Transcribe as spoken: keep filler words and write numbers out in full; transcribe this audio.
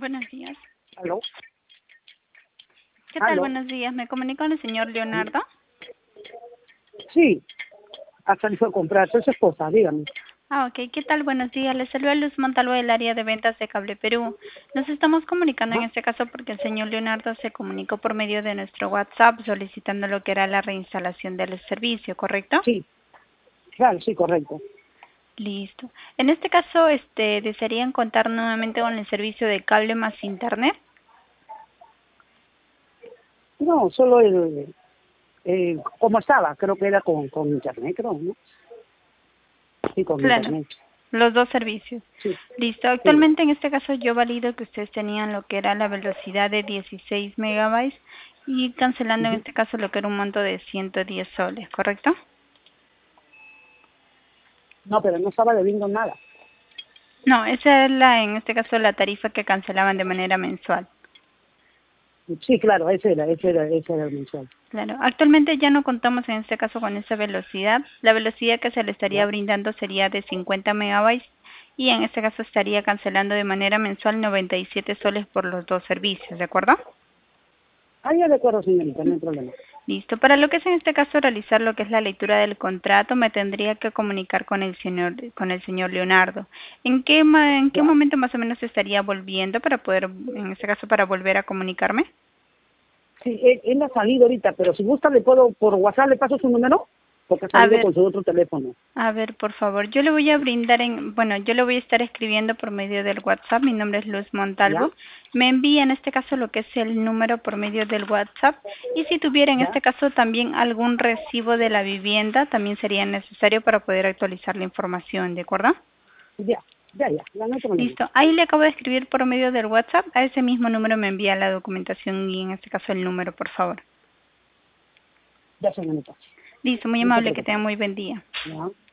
Buenos días. ¿Aló? ¿Qué tal? ¿Aló? Buenos días. ¿Me comunico con el señor Leonardo? Sí, ha salido a comprar, soy su esposa, dígame. Ah, ok. ¿Qué tal? Buenos días. Les saluda Luz Montalvo del área de ventas de Cable Perú. Nos estamos comunicando en Ajá. este caso porque el señor Leonardo se comunicó por medio de nuestro WhatsApp solicitando lo que era la reinstalación del servicio, ¿correcto? Sí, claro, sí, correcto. Listo. En este caso, este, ¿desearían contar nuevamente con el servicio de cable más internet? No, solo el, eh, como estaba, creo que era con, con internet, creo, ¿no? Sí, con Claro. internet. Los dos servicios. Sí, Listo. sí, Actualmente en este caso yo valido que ustedes tenían lo que era la velocidad de dieciséis megabytes y cancelando en ujú. este caso lo que era un monto de ciento diez soles, ¿correcto? No, pero no estaba debiendo nada. No, esa es la, en este caso la tarifa que cancelaban de manera mensual. Sí, claro, ese era, ese era, ese era el mensual. Claro. Actualmente ya no contamos en este caso con esa velocidad. La velocidad que se le estaría ¿Ya? brindando sería de cincuenta megabytes y en este caso estaría cancelando de manera mensual noventa y siete soles por los dos servicios, ¿de acuerdo? Ah, ya de acuerdo, señorita, no hay problema. Listo. Para lo que es en este caso realizar lo que es la lectura del contrato, me tendría que comunicar con el señor con el señor Leonardo. ¿En qué ma- en qué ¿Ya? momento más o menos estaría volviendo para poder, en este caso, para volver a comunicarme? Sí, él, él ha salido ahorita, pero si gusta le puedo, por WhatsApp le paso su número, porque ha A salido ver, con su otro teléfono. a ver, por favor. Yo le voy a brindar en, bueno, yo le voy a estar escribiendo por medio del WhatsApp. Mi nombre es Luz ¿Ya? Montalvo. Me envía en este caso lo que es el número por medio del WhatsApp. Y si tuviera en ¿Ya? este caso también algún recibo de la vivienda, también sería necesario para poder actualizar la información, ¿de acuerdo? Ya, ya, ya, ya no hay problema. Listo. Ahí le acabo de escribir por medio del WhatsApp. A ese mismo número me envía la documentación y en este caso el número, por favor. Ya, señorita, Listo, muy no se amable, que preocupe. tenga muy buen día. ¿Ya?